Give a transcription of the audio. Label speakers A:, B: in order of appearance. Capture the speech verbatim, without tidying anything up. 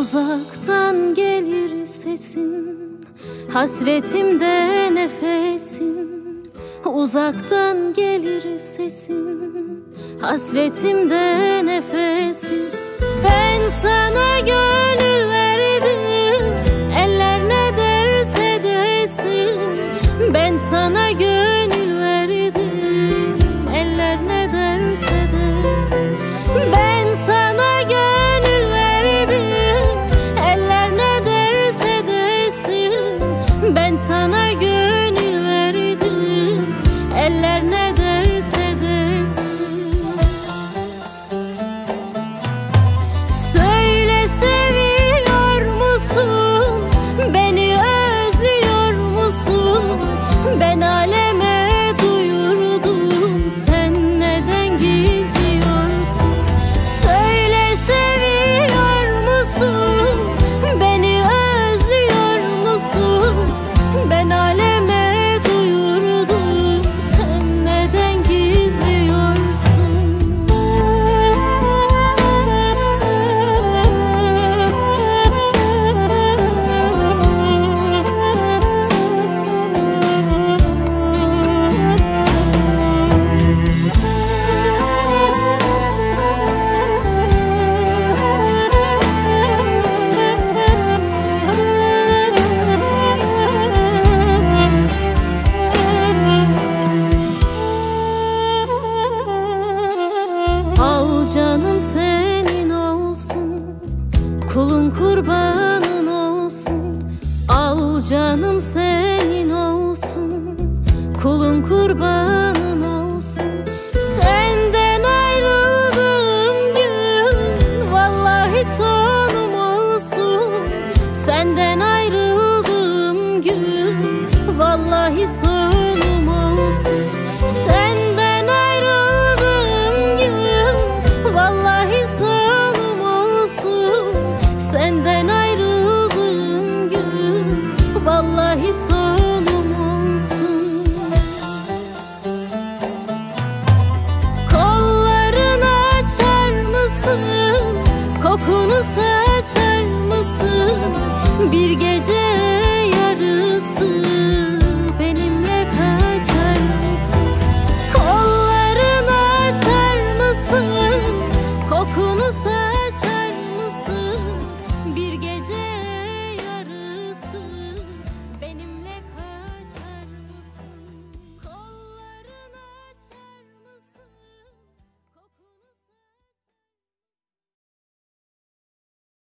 A: Uzaktan gelir sesin, hasretimde nefesin. Uzaktan gelir sesin, hasretimde nefesin. Ben sana gönül verdim, eller ne derse desin. Ben sana gönül verdim, eller ne derse desin. Ben sana gönül verdim, eller ne derse desin. Ben sana gönül verdim, eller ne derse desin. Söyle, seviyor musun? Beni özlüyor musun? Ben aleme duyurdum, sen neden gizliyorsun? Söyle, seviyor musun? Beni özlüyor musun? Ben aleme duyurdum, sen neden gizliyorsun? Al canım senin olsun, kulun kurbanın olsun. Al canım senin olsun, kulun kurbanın olsun. Senden ayrıldığım gün vallahi sonum olsun. Senden ayrıldığım gün vallahi sonum olsun. Sen